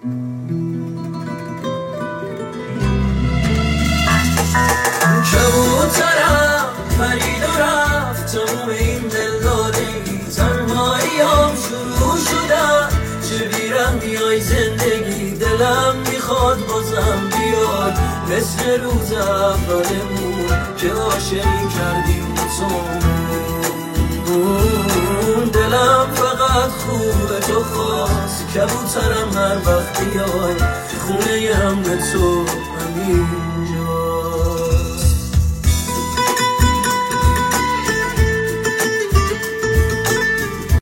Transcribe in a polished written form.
کبوترم پرید و رفت تموم این دلدادگی، تنهاییام شروع شدن چه بیرحمی های زندگی. دلم میخواد بازم بیاد مثل روز اولمون که عاشقی کردیم بتون. دلم فقط خوبه تو خواست کبوترم هر وقت بیای خونه هم به تو امین.